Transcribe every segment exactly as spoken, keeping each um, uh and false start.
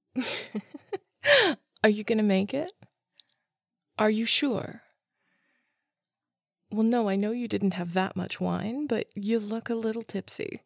Are you gonna make it? Are you sure? Well, no, I know you didn't have that much wine, but you look a little tipsy.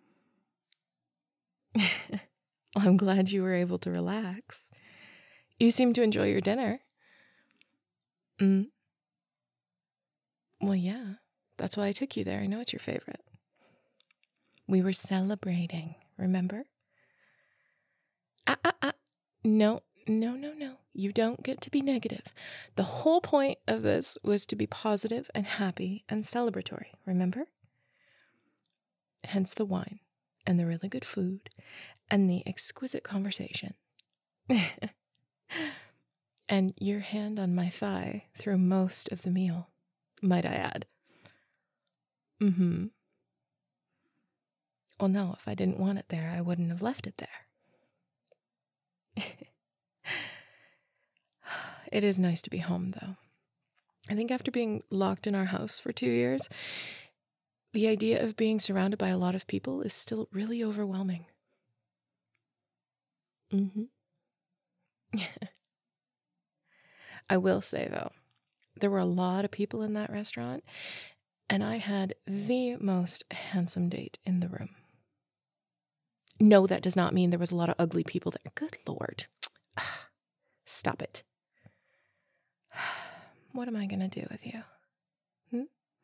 I'm glad you were able to relax. You seem to enjoy your dinner. Mm. Well, yeah, that's why I took you there. I know it's your favorite. We were celebrating, remember? Ah, ah, ah. No, no, no, no. You don't get to be negative. The whole point of this was to be positive and happy and celebratory, remember? Hence the wine and the really good food and the exquisite conversation. And your hand on my thigh through most of the meal, might I add. Mm-hmm. Well, no, if I didn't want it there, I wouldn't have left it there. It is nice to be home, though. I think after being locked in our house for two years, the idea of being surrounded by a lot of people is still really overwhelming. Mm-hmm. I will say, though, there were a lot of people in that restaurant, and I had the most handsome date in the room. No, that does not mean there was a lot of ugly people there. Good Lord. Stop it. What am I going to do with you? Hmm?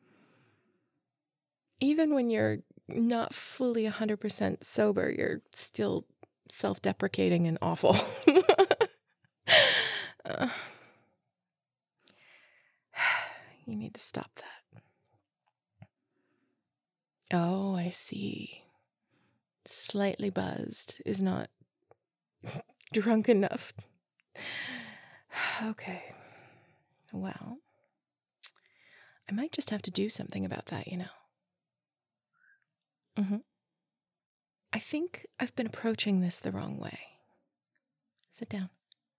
Even when you're not fully one hundred percent sober, you're still self-deprecating and awful. uh, you need to stop that. Oh, I see. Slightly buzzed is not drunk enough. Okay. Well, I might just have to do something about that, you know. Mm-hmm. I think I've been approaching this the wrong way. Sit down.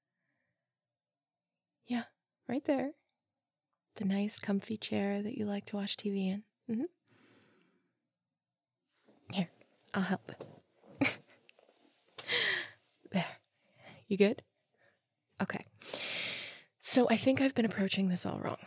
Yeah, right there. The nice, comfy chair that you like to watch T V in. Mm-hmm. Here, I'll help. There. You good? Okay. So I think I've been approaching this all wrong.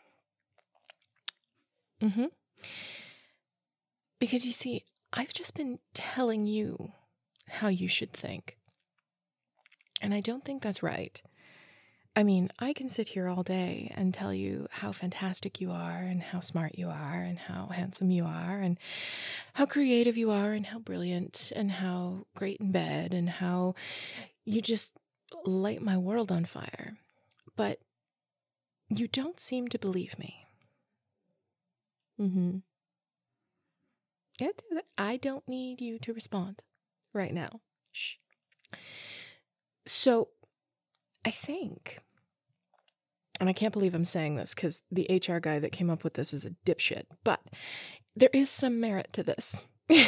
Mm-hmm. Because you see, I've just been telling you how you should think. And I don't think that's right. I mean, I can sit here all day and tell you how fantastic you are and how smart you are and how handsome you are and how creative you are and how brilliant and how great in bed and how you just light my world on fire. But you don't seem to believe me. Mm-hmm. It, I don't need you to respond right now. Shh. So I think, and I can't believe I'm saying this because the H R guy that came up with this is a dipshit, but there is some merit to this.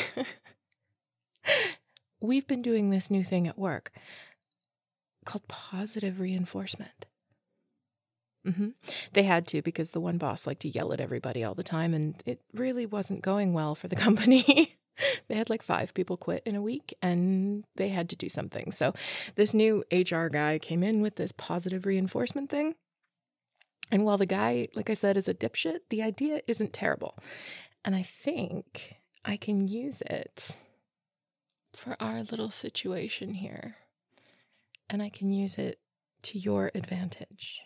We've been doing this new thing at work called positive reinforcement. Mm-hmm. They had to because the one boss liked to yell at everybody all the time, and it really wasn't going well for the company. They had like five people quit in a week, and they had to do something. So this new H R guy came in with this positive reinforcement thing. And while the guy, like I said, is a dipshit, the idea isn't terrible. And I think I can use it for our little situation here. And I can use it to your advantage.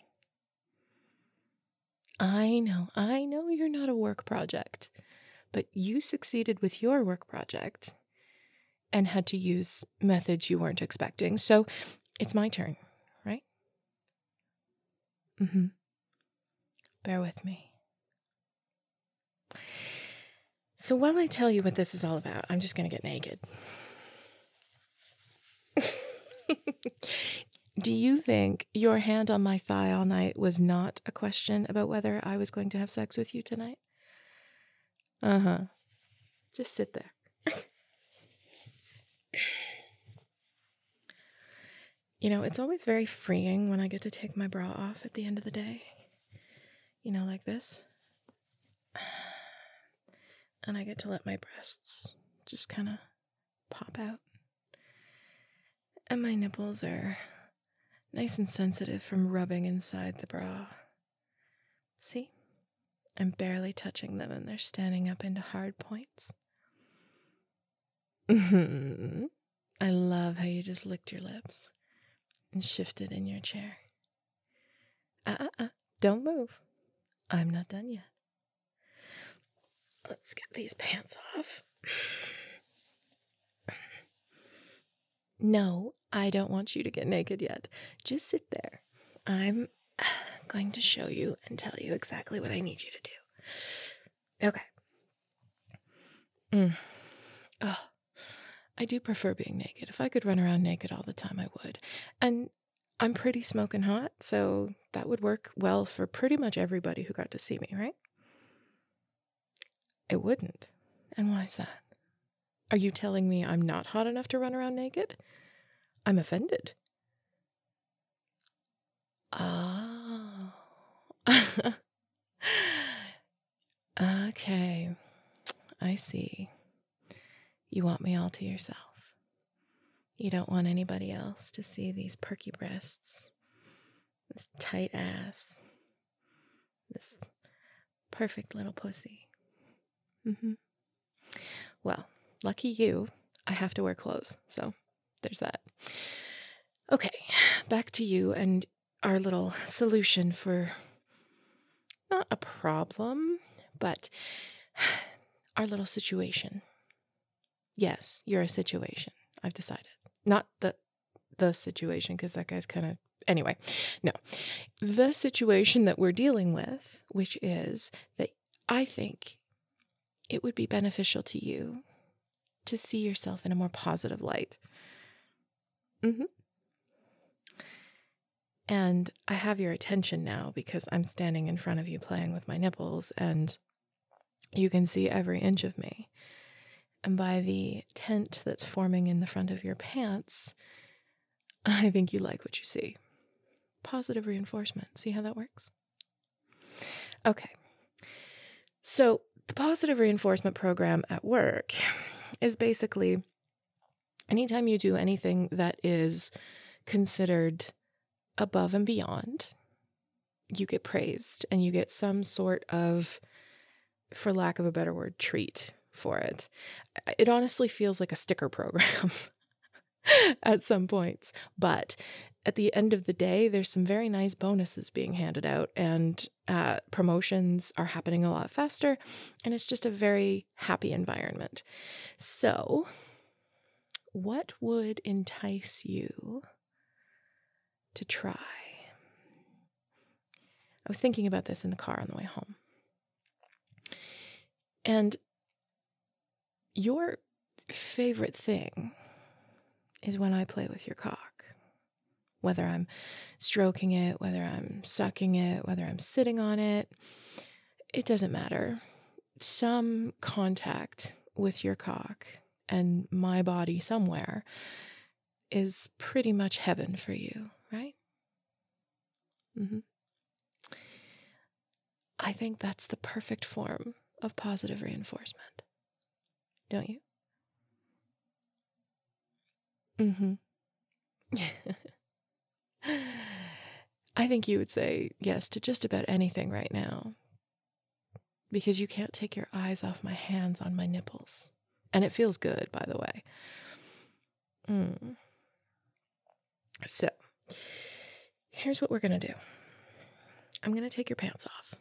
I know, I know you're not a work project, but you succeeded with your work project and had to use methods you weren't expecting. So it's my turn, right? Mm-hmm. Bear with me. So while I tell you what this is all about, I'm just going to get naked. Do you think your hand on my thigh all night was not a question about whether I was going to have sex with you tonight? Uh-huh. Just sit there. You know, it's always very freeing when I get to take my bra off at the end of the day. You know, like this. And I get to let my breasts just kind of pop out. And my nipples are nice and sensitive from rubbing inside the bra. See? I'm barely touching them and they're standing up into hard points. I love how you just licked your lips and shifted in your chair. Uh-uh-uh. Don't move. I'm not done yet. Let's get these pants off. No, I don't want you to get naked yet. Just sit there. I'm going to show you and tell you exactly what I need you to do. Okay. Mm. Oh, I do prefer being naked. If I could run around naked all the time, I would. And I'm pretty smoking hot, so that would work well for pretty much everybody who got to see me, right? It wouldn't. And why is that? Are you telling me I'm not hot enough to run around naked? I'm offended. Oh. Okay. I see. You want me all to yourself. You don't want anybody else to see these perky breasts, this tight ass, this perfect little pussy. Mm-hmm. Well, lucky you, I have to wear clothes, so there's that. Okay, back to you and our little solution for not a problem, but our little situation. Yes, you're a situation. I've decided. Not the the situation, because that guy's kind of... Anyway, no. The situation that we're dealing with, which is that I think it would be beneficial to you to see yourself in a more positive light. Mm-hmm. And I have your attention now because I'm standing in front of you playing with my nipples, and you can see every inch of me. And by the tent that's forming in the front of your pants, I think you like what you see. Positive reinforcement. See how that works? Okay. So the positive reinforcement program at work is basically anytime you do anything that is considered above and beyond, you get praised and you get some sort of, for lack of a better word, treat for it. It honestly feels like a sticker program at some points, but at the end of the day, there's some very nice bonuses being handed out, and uh, promotions are happening a lot faster, and it's just a very happy environment. So, what would entice you to try? I was thinking about this in the car on the way home. And your favorite thing is when I play with your cock. Whether I'm stroking it, whether I'm sucking it, whether I'm sitting on it, it doesn't matter. Some contact with your cock and my body somewhere is pretty much heaven for you, right? Mm-hmm. I think that's the perfect form of positive reinforcement. Don't you? Mm-hmm. I think you would say yes to just about anything right now, because you can't take your eyes off my hands on my nipples. And it feels good, by the way. Mm. So, here's what we're going to do. I'm going to take your pants off.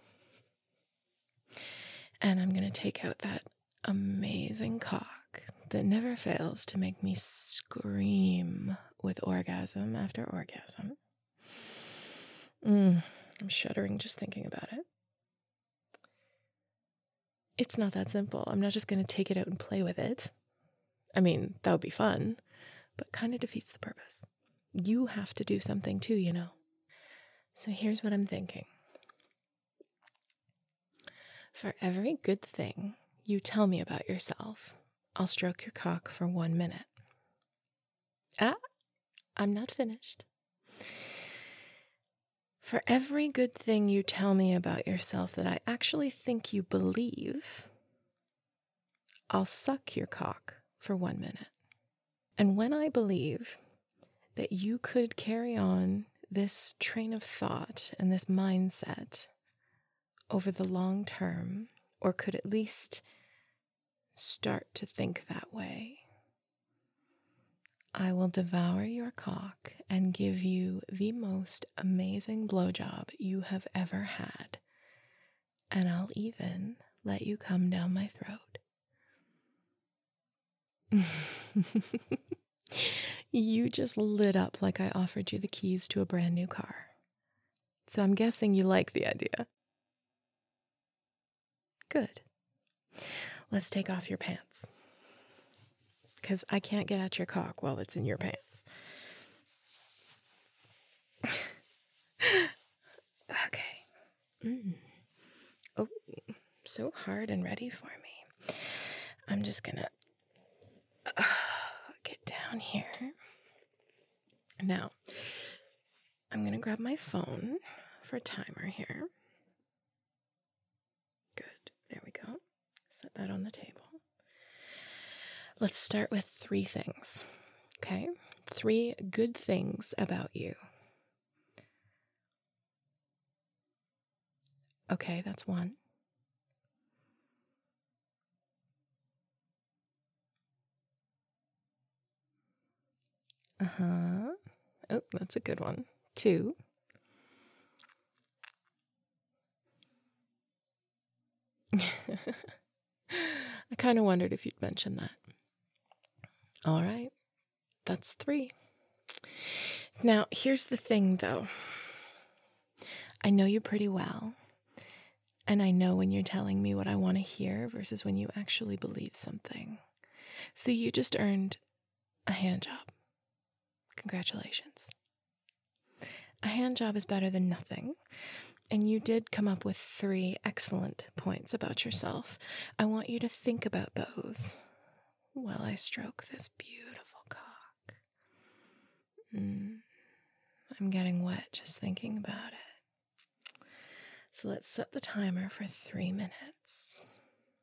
And I'm going to take out that amazing cock that never fails to make me scream with orgasm after orgasm. Mm, I'm shuddering just thinking about it. It's not that simple. I'm not just going to take it out and play with it. I mean, that would be fun, but kind of defeats the purpose. You have to do something too, you know. So here's what I'm thinking. For every good thing you tell me about yourself, I'll stroke your cock for one minute. Ah, I'm not finished. For every good thing you tell me about yourself that I actually think you believe, I'll suck your cock for one minute. And when I believe that you could carry on this train of thought and this mindset over the long term, or could at least start to think that way, I will devour your cock and give you the most amazing blowjob you have ever had. And I'll even let you come down my throat. You just lit up like I offered you the keys to a brand new car. So I'm guessing you like the idea. Good. Let's take off your pants. Because I can't get at your cock while it's in your pants. Okay. Mm. Oh, so hard and ready for me. I'm just gonna uh, get down here. Now, I'm gonna grab my phone for a timer here. Good. There we go. Set that on the table. Let's start with three things. Okay? Three good things about you. Okay, that's one. Uh-huh. Oh, that's a good one. Two. I kind of wondered if you'd mention that. All right. That's three. Now, here's the thing, though. I know you pretty well, and I know when you're telling me what I want to hear versus when you actually believe something. So you just earned a hand job. Congratulations. A hand job is better than nothing, and you did come up with three excellent points about yourself. I want you to think about those while I stroke this beautiful cock. Mm, I'm getting wet just thinking about it. So let's set the timer for three minutes.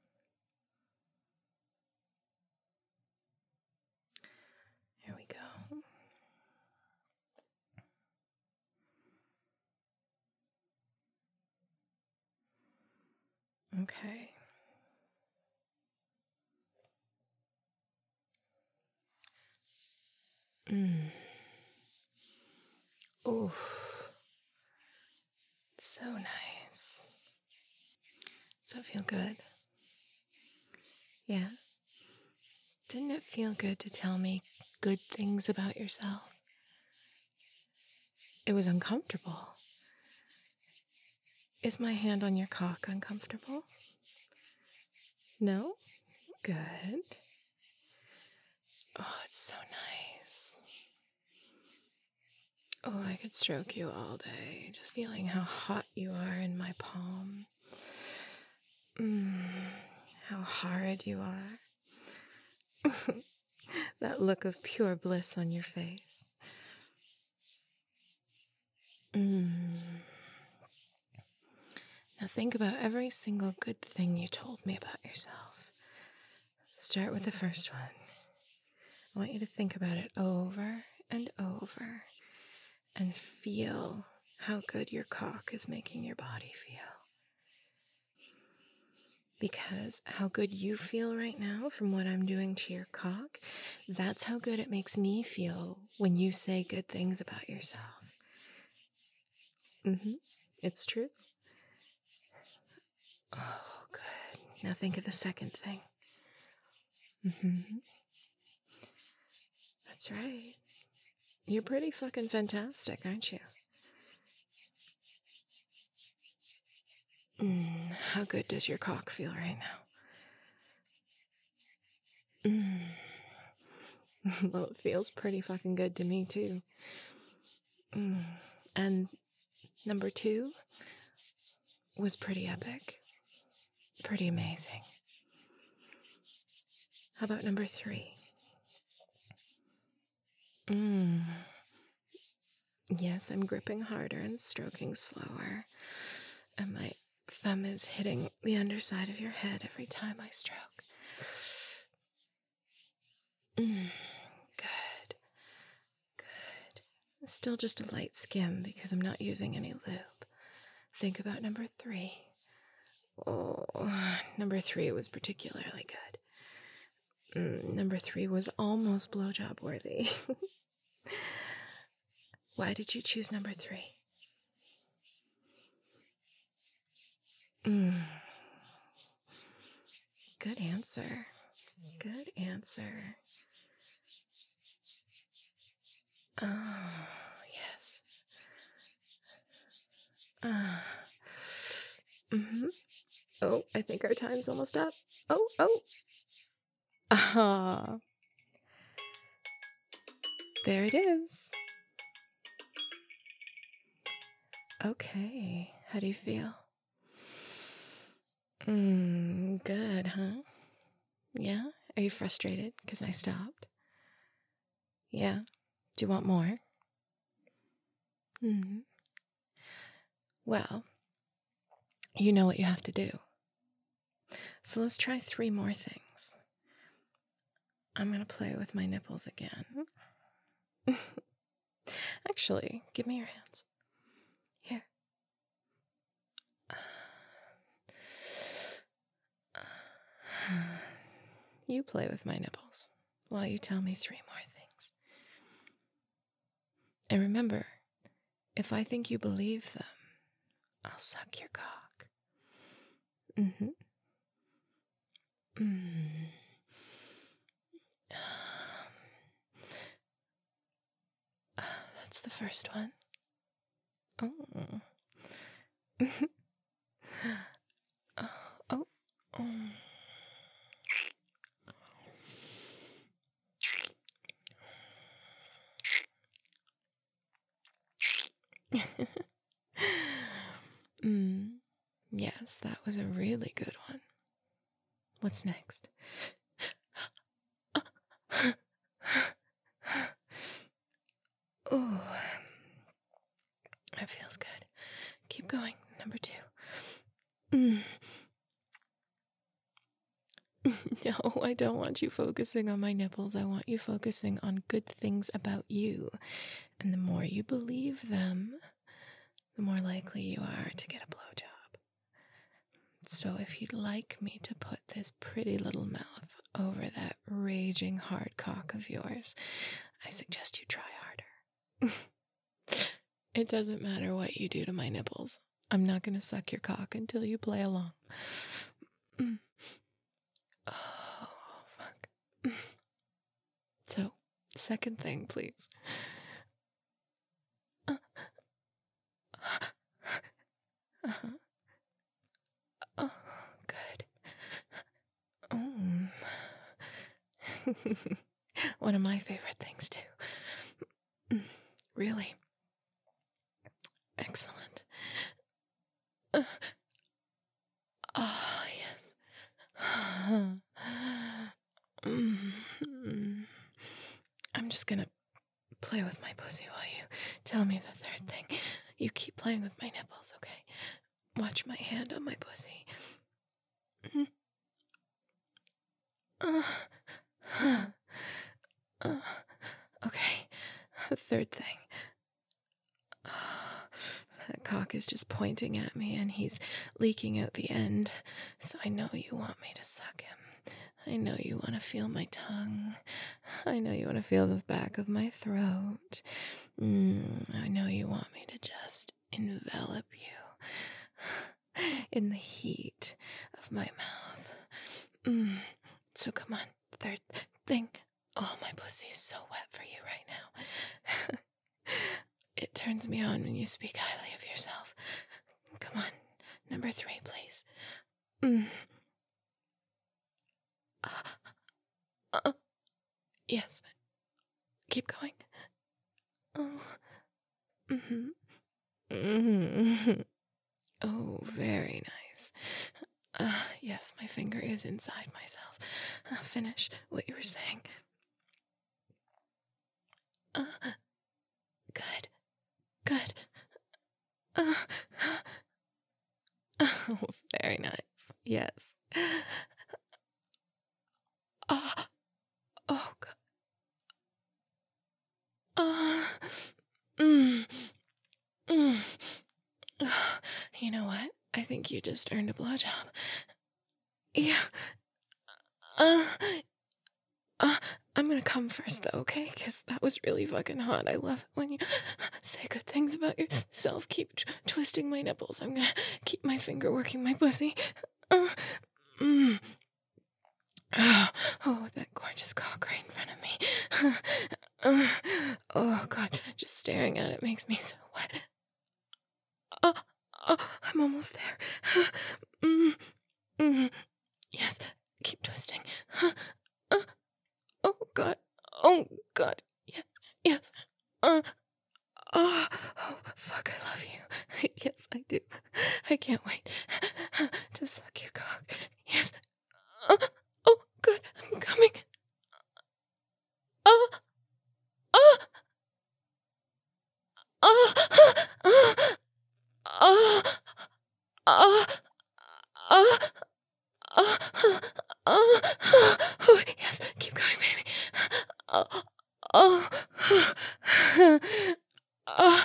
Here we go. Okay. Mm. Ooh. So nice. Does that feel good? Yeah. Didn't it feel good to tell me good things about yourself? It was uncomfortable. Is my hand on your cock uncomfortable? No? Good. Oh, it's so nice. Oh, I could stroke you all day, just feeling how hot you are in my palm. Mmm, how hard you are. That look of pure bliss on your face. Mmm. Now think about every single good thing you told me about yourself. Start with the first one. I want you to think about it over and over and feel how good your cock is making your body feel. Because how good you feel right now from what I'm doing to your cock, that's how good it makes me feel when you say good things about yourself. Mm-hmm. It's true. Oh, good. Now think of the second thing. Mm-hmm. That's right. You're pretty fucking fantastic, aren't you? Mm, how good does your cock feel right now? Mm. Well, it feels pretty fucking good to me, too. Mm. And number two was pretty epic. Pretty amazing. How about number three? Mm. Yes, I'm gripping harder and stroking slower. And my thumb is hitting the underside of your head every time I stroke. Mm. Good. Good. Still just a light skim because I'm not using any lube. Think about number three. Oh, number three was particularly good. Mm, number three was almost blowjob worthy. Why did you choose number three? Mm. Good answer. Good answer. Oh, yes. Ah. Mm-hmm. Oh, I think our time's almost up. Oh, oh. Ah. There it is. Okay. How do you feel? Mm, good, huh? Yeah? Are you frustrated because I stopped? Yeah? Do you want more? Mm-hmm. Well, you know what you have to do. So let's try three more things. I'm going to play with my nipples again. Actually, give me your hands. Here. You play with my nipples while you tell me three more things. And remember, if I think you believe them, I'll suck your cock. Mm-hmm. Mm. Uh, that's the first one. Oh. oh. Oh. Oh. mm. Yes, that was a really good one. What's next? Oh, that feels good. Keep going. Number two. Mm. No, I don't want you focusing on my nipples. I want you focusing on good things about you. And the more you believe them, the more likely you are to get a blowjob. So if you'd like me to put this pretty little mouth over that raging hard cock of yours, I suggest you try harder. It doesn't matter what you do to my nipples. I'm not going to suck your cock until you play along. Mm. Oh, fuck. So, second thing, please. Uh, uh-huh. Oh, good. Mm. One of my favorite things, too. Mm. Really. Excellent. Uh, oh, yes. mm. I'm just gonna play with my pussy while you tell me the third thing. You keep playing with my nipples, okay? Watch my hand on my pussy. Mm. Uh, uh, okay, the third thing. Uh, that cock is just pointing at me and he's leaking out the end. So I know you want me to suck him. I know you want to feel my tongue. I know you want to feel the back of my throat. Mm, I know you want me to just envelop you in the heat of my mouth. Mm. So come on, third thing. Oh, my pussy is so wet for you right now. It turns me on when you speak highly of yourself. Come on, number three, please. Mm. Uh, uh, yes. Keep going. Oh. Mm-hmm. Mm-hmm. Oh, very nice. Uh, yes, my finger is inside myself. Uh, finish what you were saying. Uh, good. Good. Uh, oh, very nice. Yes. Ah. Oh, God. Ah. Mm, mm. You know what? I think you just earned a blowjob. Yeah. Uh, uh, I'm gonna come first though, okay? Because that was really fucking hot. I love it when you say good things about yourself. Keep t- twisting my nipples. I'm gonna keep my finger working my pussy. Uh, mm. Oh, oh, that gorgeous cock right in front of me. Uh, oh, God, just staring at it makes me so wet. Oh, oh, I'm almost there. Mm, mm. Yes, keep twisting. Uh, oh, God. Oh, God. Yeah, yes. Uh, oh, oh, fuck, I love you. Yes, I do. I can't wait to suck your cock. Yes. Uh, oh, good. I'm coming. Oh, oh, oh, oh, oh, oh, oh, oh, oh, oh, yes, keep going, baby. Oh, oh, oh,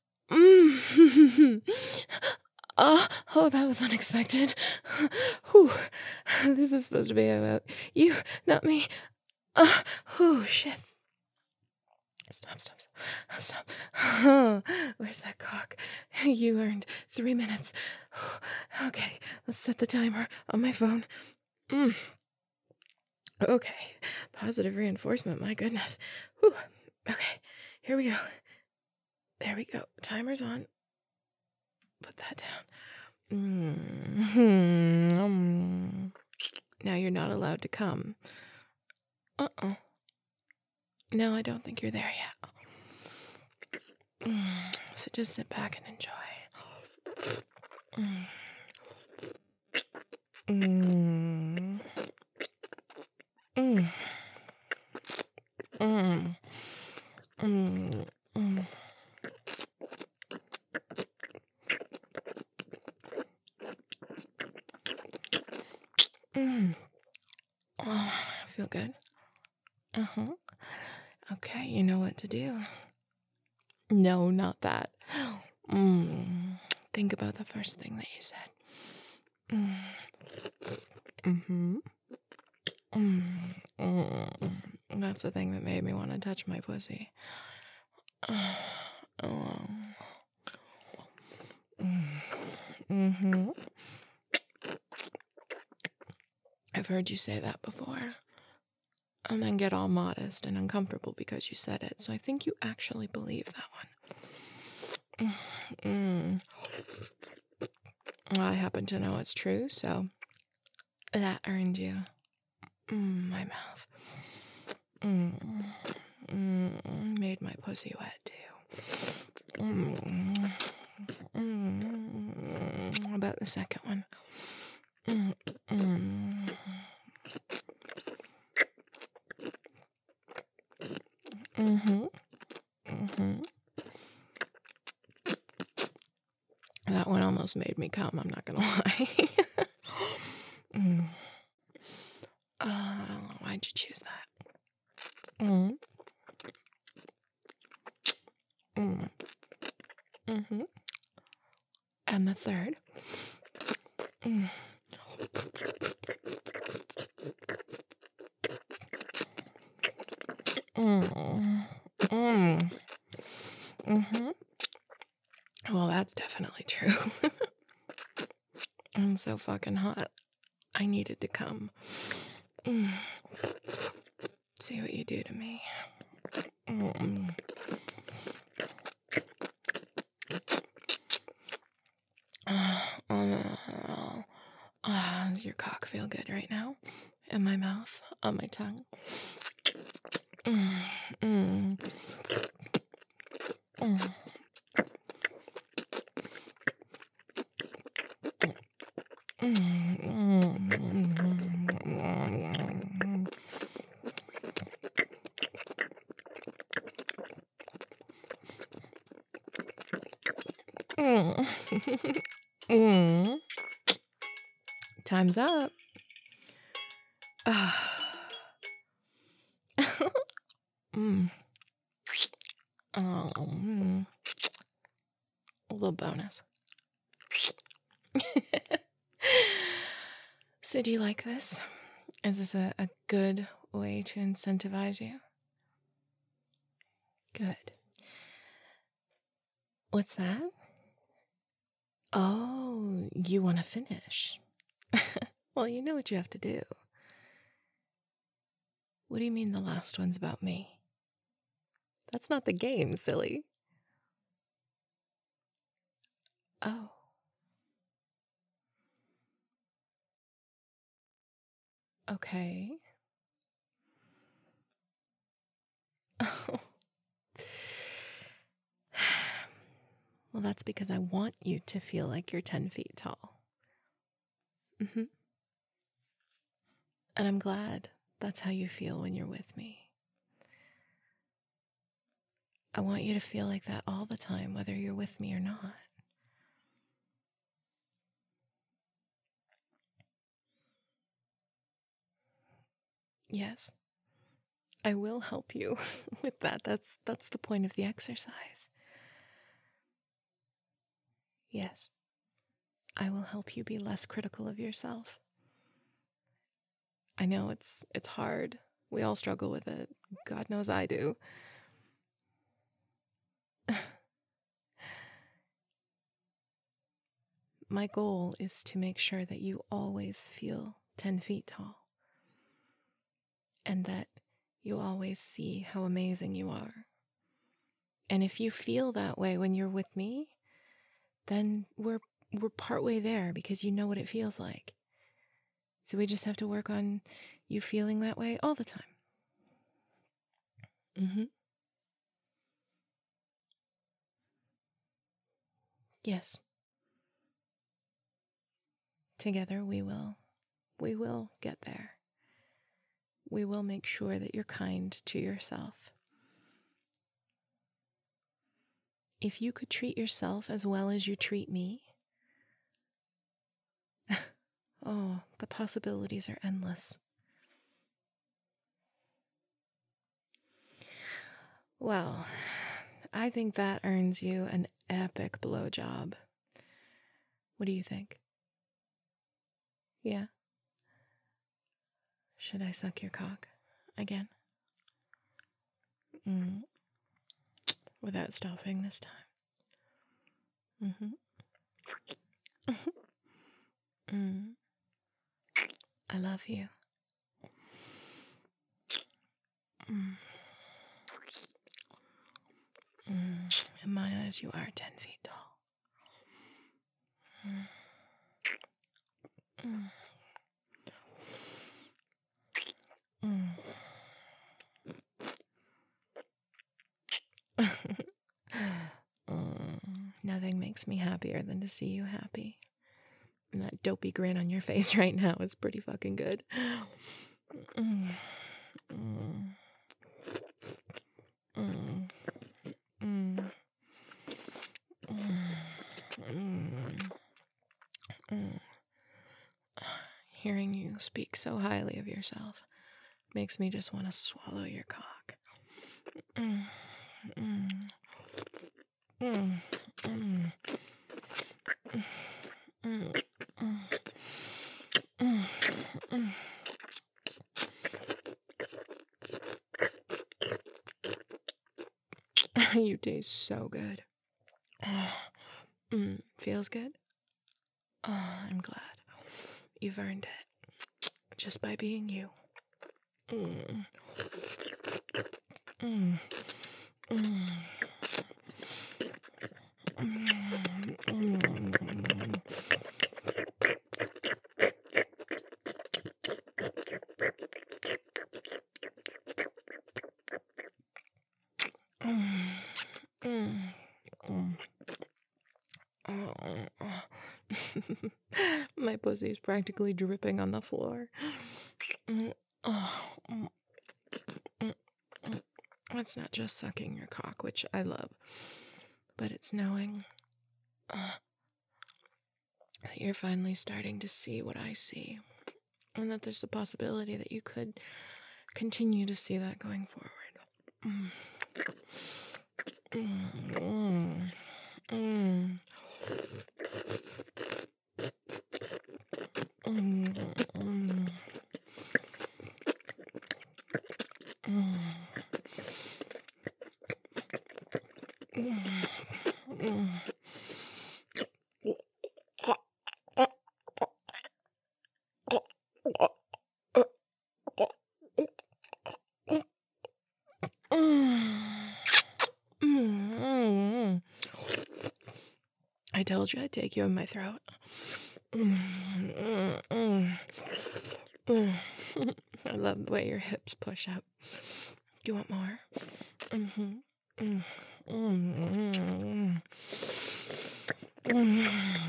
mm. Oh, oh, that was unexpected. Whew. This is supposed to be about you, not me. Uh, oh, shit. Stop, stop, stop, stop. Oh, where's that cock? You earned three minutes. Okay, let's set the timer on my phone. Mm. Okay, positive reinforcement, my goodness. Whew. Okay, here we go. There we go. Timer's on. Put that down. Mm-hmm. Um. Now you're not allowed to come. Uh-oh. No, I don't think you're there yet. Mm, so just sit back and enjoy. Mm. Mm. Mm. Mm. Mm. Mm. Mm. Oh, I feel good. Uh-huh. Okay, you know what to do. No, not that. Mm. Think about the first thing that you said. Mm. Mm-hmm. Mm. Mm. That's the thing that made me want to touch my pussy. Oh. Mm. Mm-hmm. I've heard you say that before. And then get all modest and uncomfortable because you said it. So I think you actually believe that one. Mm. Well, I happen to know it's true, so that earned you. Mm, my mouth. Mm. Mm. Made my pussy wet, too. Mm. Mm. How about the second one? Mm. Mm. Mm-hmm. Mm-hmm. That one almost made me come, I'm not gonna lie. mm. uh, why'd you choose that? Mm. Mm. Mm-hmm. And the third. Mm. Mm. Mm. Mm-hmm. Well, that's definitely true. I'm so fucking hot. I needed to come. Mm. See what you do to me. Mm. Uh, uh, uh, does your cock feel good right now? In my mouth? On my tongue? Mm. Mm. Mm. Mm. Mm. Time's up. mm. Oh, mm, a little bonus. So, do you like this? Is this a, a good way to incentivize you? Good. What's that? Oh, you want to finish? Well, you know what you have to do. What do you mean the last one's about me? That's not the game, silly. Oh. Okay. Oh. Well, that's because I want you to feel like you're ten feet tall. Mm-hmm. And I'm glad that's how you feel when you're with me. I want you to feel like that all the time, whether you're with me or not. Yes, I will help you with that. That's that's the point of the exercise. Yes, I will help you be less critical of yourself. I know it's it's hard. We all struggle with it. God knows I do. My goal is to make sure that you always feel ten feet tall and that you always see how amazing you are. And if you feel that way when you're with me, then we're we're partway there because you know what it feels like. So we just have to work on you feeling that way all the time. Mm-hmm. Yes. Together we will. We will get there. We will make sure that you're kind to yourself. If you could treat yourself as well as you treat me, oh, the possibilities are endless. Well, I think that earns you an epic blowjob. What do you think? Yeah? Should I suck your cock again? Mm. Without stopping this time. Mm-hmm. mm. I love you. Mm. Mm. In my eyes, you are ten feet tall. Mm. Mm. Mm. mm. Nothing makes me happier than to see you happy. And that dopey grin on your face right now is pretty fucking good. Mm. Mm. Mm. Mm. Mm. Mm. Hearing you speak so highly of yourself makes me just want to swallow your cock. Mm. Mm. Mm. Mm. Mm. Mm. Mm. You taste so good. Mm. Feels good? Oh, I'm glad. You've earned it. Just by being you. Mm. Mm. Mm. My pussy is practically dripping on the floor. It's not just sucking your cock, which I love, but it's knowing uh, that you're finally starting to see what I see, and that there's a possibility that you could continue to see that going forward. Mm, mm, mm, mm, mm, mm, mm. Mm. I told you I'd take you in my throat. Mm, mm, mm, mm. I love the way your hips push up. Do you want more? Mm-hmm. Mm, mm, mm, mm.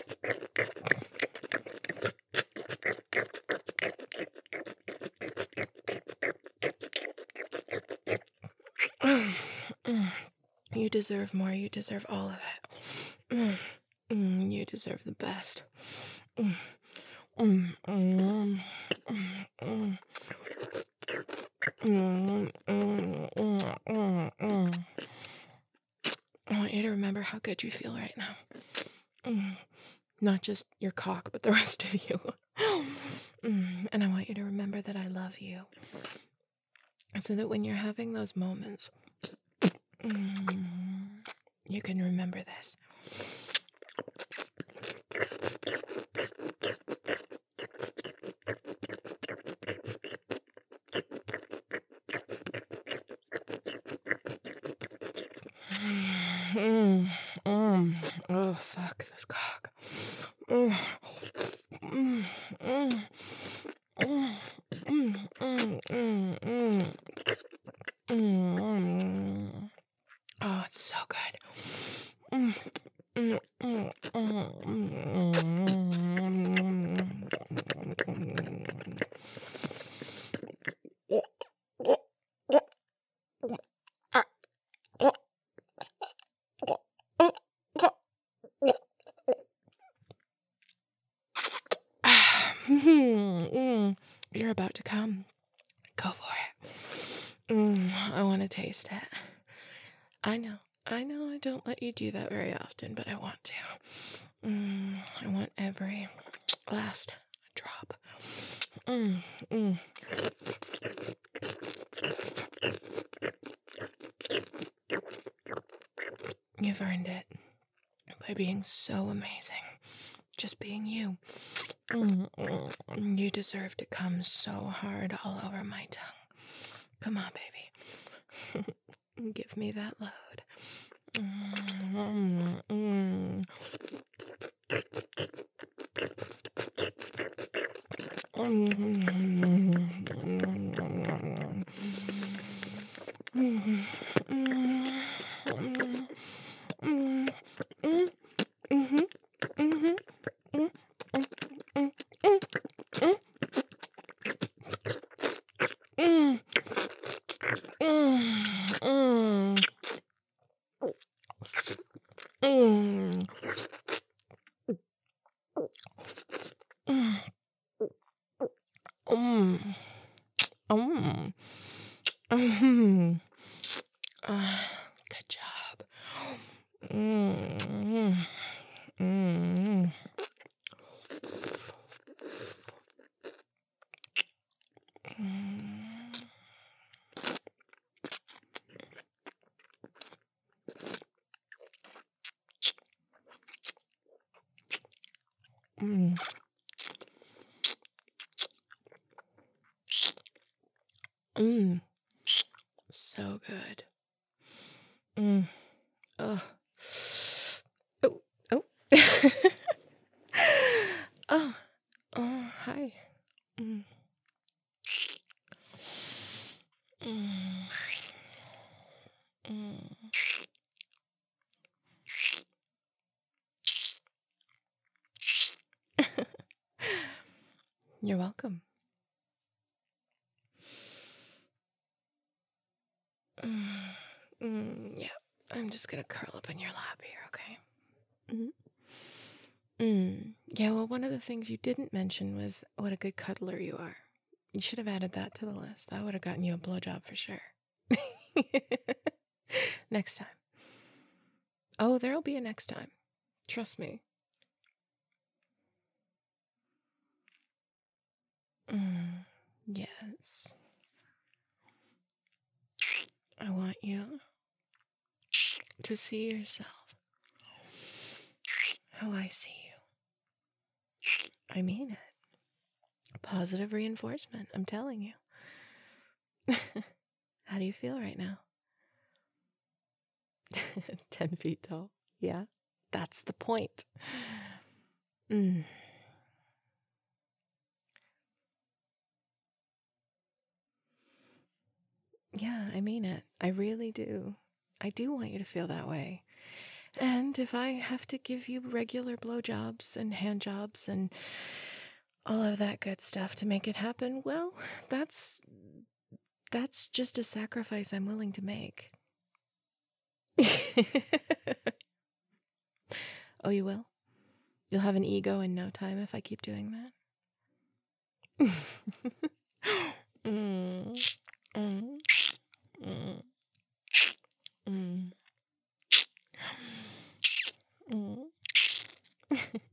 Mm, mm. You deserve more. You deserve all of it. Mm, mm. You deserve the best. Mm, mm, mm, mm, mm. Mm, mm, mm, mm, mm. I want you to remember how good you feel right now. Mm. Not just your cock, but the rest of you. Mm. And I want you to remember that I love you. So that when you're having those moments, mm, you can remember this. Mm, mm, oh, fuck this cock. Mm, mm, mm, mm, mm, mm, mm, mm, mm. Oh, it's so good. Mm, mm, mm, mm, mm. Mm, you're about to come. Go for it. Mm, I want to taste it. I know. I know I don't let you do that very often, but I want to. Mm, I want every last drop. Mm, mm. You've earned it by being so amazing. Just being you. Mm, mm. You deserve to come so hard all over my tongue. Come on, baby. Give me that load. Mm, mm, mm. Uh, good job. Mm, mm, mm, mm. So good. Mm. Oh. Oh. Oh. Oh. Oh. Hi. Mm. Mm. Mm. You're welcome. Mm. Mm. Yeah. I'm just gonna curl up in your lap here, okay? Mm-hmm. Mm. Yeah, well, one of the things you didn't mention was what a good cuddler you are. You should have added that to the list. That would have gotten you a blowjob for sure. Next time. Oh, there'll be a next time. Trust me. Mm, yes. I want you to see yourself how I see you. I mean it. Positive reinforcement, I'm telling you. How do you feel right now? ten feet tall. Yeah, that's the point. Mm. Yeah, I mean it. I really do. I do want you to feel that way. And if I have to give you regular blowjobs and hand jobs and all of that good stuff to make it happen, well, that's that's just a sacrifice I'm willing to make. Oh, you will? You'll have an ego in no time if I keep doing that. mm, mm, mm, mm, mm.